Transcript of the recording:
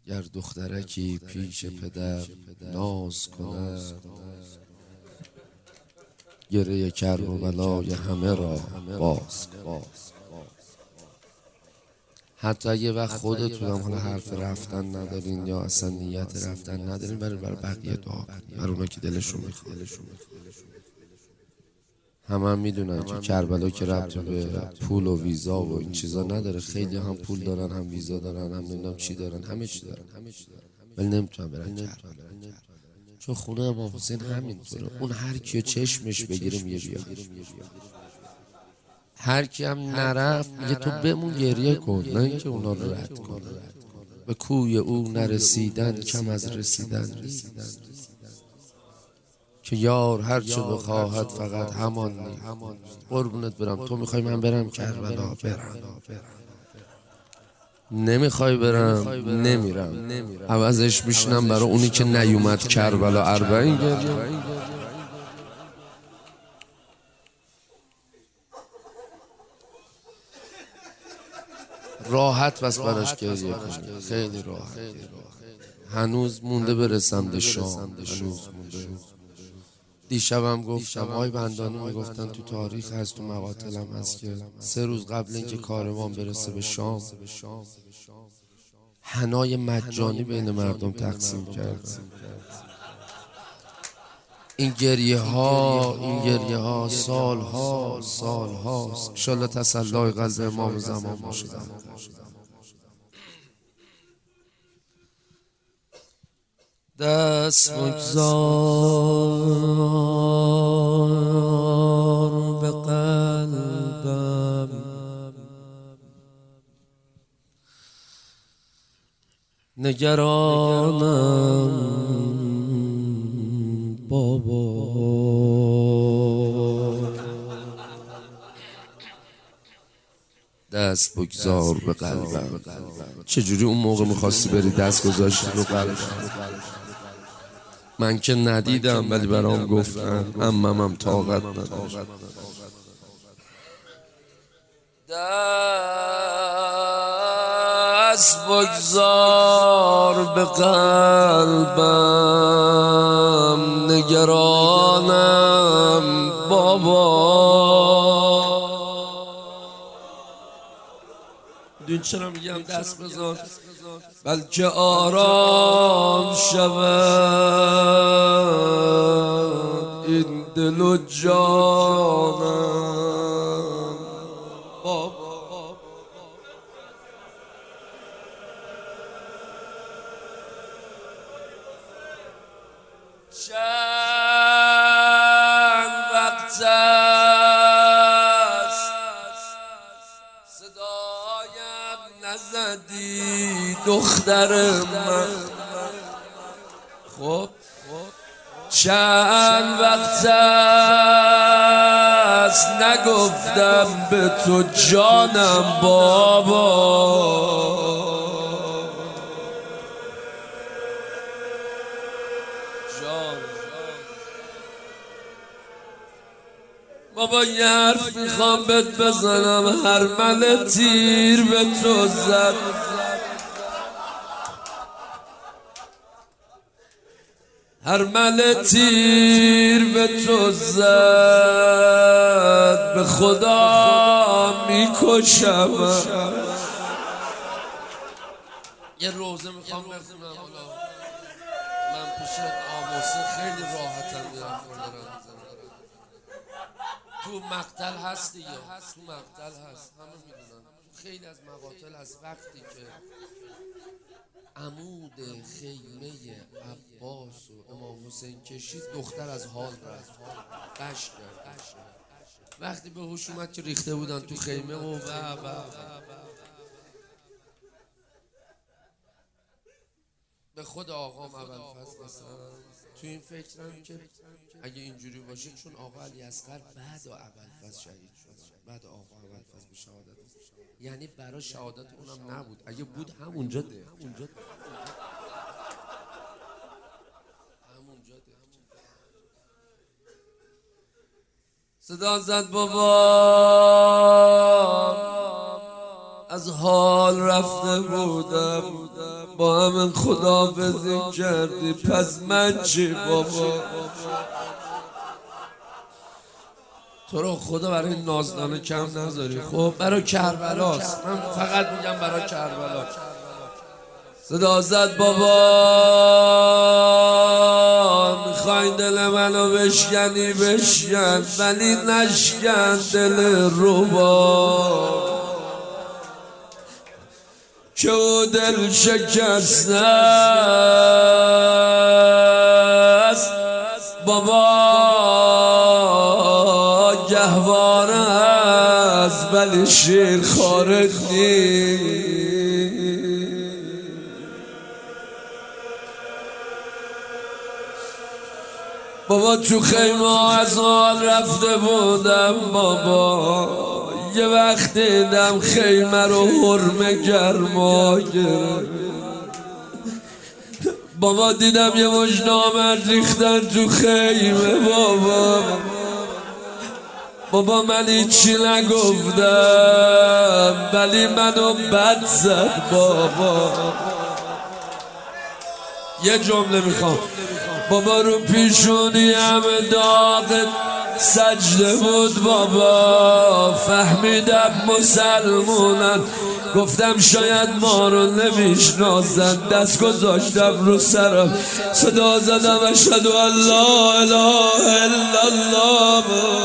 گر دخترکی پیش پدر ناز کند، گره کرب و بلای همه را باز کند. حتی یه وقت خودتون هم حالا حرف رفتن ندارین یا اصلا نیت رفتن ندارین، برای بقیه دعا کنین، برای اونا که دلشون میخواد. هم میدونن که کربلا که ربطی به پول و ویزا و این چیزا نداره. خیلی هم پول دارن، هم ویزا دارن، هم نمیدونم چی دارن، همه چی دارن، ولی نمیتونن برن کربلا، چون خونه امام حسین همینطوره. اون هر کیو چشمش بگیره میگه بیا، هر کی هم نرفت میگه تو بمون گریه کن، نه اینکه اونا رو رد کن. به کوی او نرسیدن کم از رسیدن نیست، که یار هر چه بخواهد فقط همان نیست. قربونت برم، تو میخوای من برم کربلا، برم. نمیخوای برم، نمیرم. عوضش میشنم برای اونی که نیومد کربلا 40 گریه. راحت بس براش گریه کنی، خیلی راحت. هنوز مونده برسم به شام، هنوز مونده. دیشبم گفتم آقای بندانی میگفتن تو تاریخ هست، تو مقاتلم هست که 3 روز قبل اینکه کاروان برسه به شام حنای مجانی بین مردم تقسیم کردن. این گریه ها سال هاست. انشالله تسلای قلب امام زمان باشه. دست بگذار به قلبم، نگرانم بابا. دست بگذار به قلبم. چجوری اون موقع میخواستی بری دست گذاشتی رو قلبم؟ من که ندیدم ولی برام گفتن، عمم طاقت نداشت. دست بگذار به قلبم، نگرانم بابا. دون چرا میگم دست بذار؟ بلکه آرام شود این دل و جانم بابا. چند وقت است صدایم نزدی دختر من. خب چند وقت است نگفتم به تو جانم بابا. بابا یه حرف میخوام بهت بزنم، هرمل تیر به تو زد. هرمل تیر به تو زد، به خدا میکشم. یه روزه میخوام بخونم. من پیش آموسه خیلی راحتم میرم تو مقتل هست دیگه، تو مقتل هست، همه میدونن. خیلی از مقاتل از وقتی که عمود خیمه عباس و امام حسین کشید، دختر از حال رفت، قش کرد. وقتی به هوش اومد که ریخته بودن تو خیمه و به خود آقام ابوالفضل مثلا تو این فکرم که اگه اینجوری باشه، چون آقا علیاصغر بعد ابوالفضل شهید شد، بعد آقا ابوالفضل به شهادت، یعنی برای شهادت اونم نبود. اگه بود همونجا ده، همونجا صدا زد بابا از حال رفته بودم، با همین خداحافظی کردی، پس من چی بابا؟ تو رو خدا برای نازدانه کم نذاری. خب برای کربلاست، من فقط میگم برای کربلا. صدا زد بابا میخواین دل منو بشکنی بشکن، ولی نشکن دل روبا که او دل شکسته است بابا، گهواره است ولی شیر خارج نیست. بابا تو خیمه از حال رفته بودم بابا، یه وقت دیدم خیمه رو حرمه گرما گرفت بابا، دیدم یه مش نامرد ریختن تو خیمه بابا من هیچی نگفتم ولی منو بد زد بابا. یه جمله میخوام بابا، رو پیشونی همه داغ سجده بود بابا، فهمیدم مسلمونن، گفتم شاید ما رو نمیشناسن، دست گذاشتم رو سرم، صدا زدم اشهد ان لا اله الا الله.